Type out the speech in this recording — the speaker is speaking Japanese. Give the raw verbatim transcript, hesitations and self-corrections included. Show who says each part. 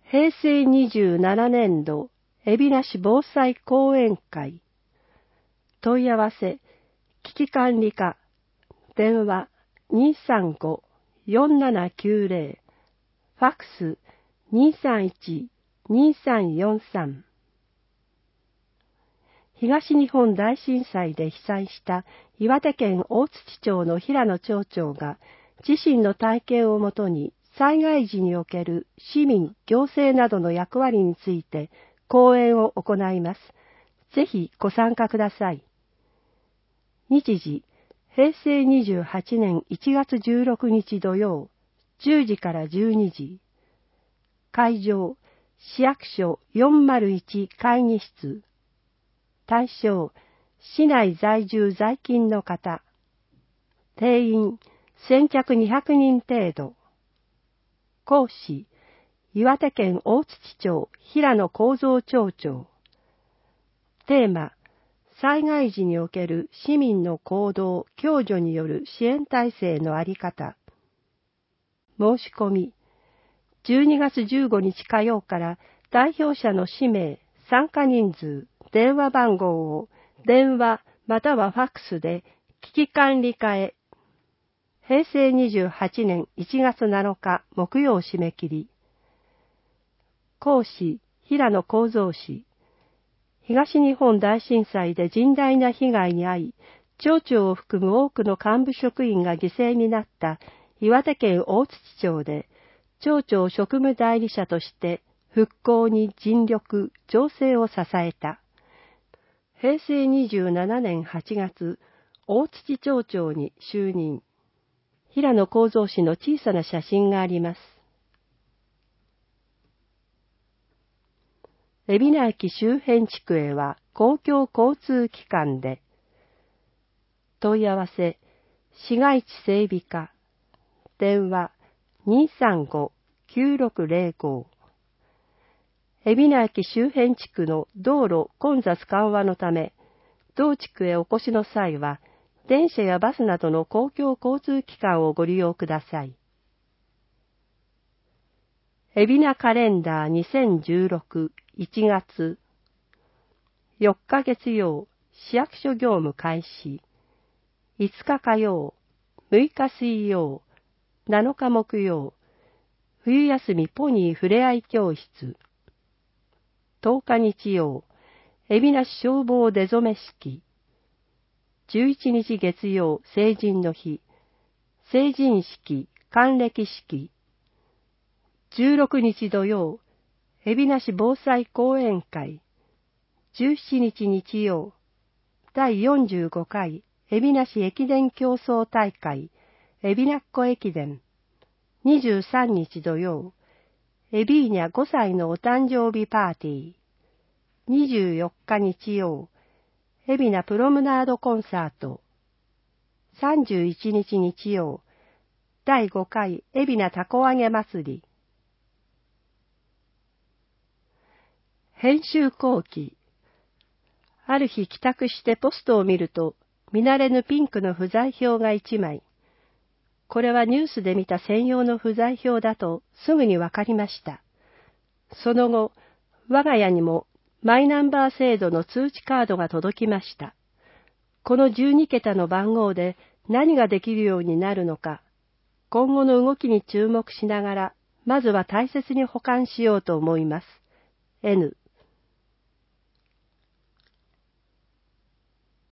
Speaker 1: へいせいにじゅうななねんど海老名市防災講演会。問い合わせ、危機管理課、電話 にーさんご よんななきゅうぜろ、ファックス にーさんいち にーさんよんさん。東日本大震災で被災した岩手県大槌町の平野町長が自身の体験をもとに災害時における市民、行政などの役割について講演を行います。ぜひご参加ください。日時、へいせいにじゅうはちねんいちがつじゅうろくにち土曜、じゅうじからじゅうにじ。会場、市役所よんまるいち会議室。対象、市内在住在勤の方。定員、先着にひゃくにん程度。講師、岩手県大槌町平野幸三町長。テーマ、災害時における市民の行動・共助による支援体制のあり方。申し込み、じゅうにがつじゅうごにち火曜から代表者の氏名、参加人数、電話番号を電話またはファックスで危機管理課へ。へいせいにじゅうはちねんいちがつなのか木曜締め切り。講師、平野幸三氏。東日本大震災で甚大な被害に遭い、町長を含む多くの幹部職員が犠牲になった岩手県大槌町で、町長職務代理者として復興に尽力、調整を支えた。へいせいにじゅうななねんはちがつ、大槌町長に就任。平野幸三氏の小さな写真があります。海老名駅周辺地区へは公共交通機関で。問い合わせ、市街地整備課、電話 にーさんご きゅうろくぜろご。海老名駅周辺地区の道路混雑緩和のため、同地区へお越しの際は、電車やバスなどの公共交通機関をご利用ください。海老名カレンダーにせんじゅうろくいちがつよっか月曜、市役所業務開始。いつか火曜、むいか水曜、なのか木曜、冬休みポニーふれあい教室。とおか日曜、海老名市消防出初め式。じゅういちにち月曜、成人の日。成人式、還暦式。じゅうろくにち土曜、海老名市防災講演会。じゅうしちにち日曜、だいよんじゅうごかい海老名市駅伝競争大会、海老名っ子駅伝。にじゅうさんにち土曜、海老名ごさいのお誕生日パーティー。にじゅうよっか日曜、海老名プロムナードコンサート。さんじゅういちにち日曜、だいごかい海老名たこ揚げ祭り。編集後期。ある日帰宅してポストを見ると、見慣れぬピンクの不在票が一枚。これはニュースで見た専用の不在票だとすぐにわかりました。その後、我が家にもマイナンバー制度の通知カードが届きました。このじゅうにけたの番号で何ができるようになるのか、今後の動きに注目しながら、まずは大切に保管しようと思います。N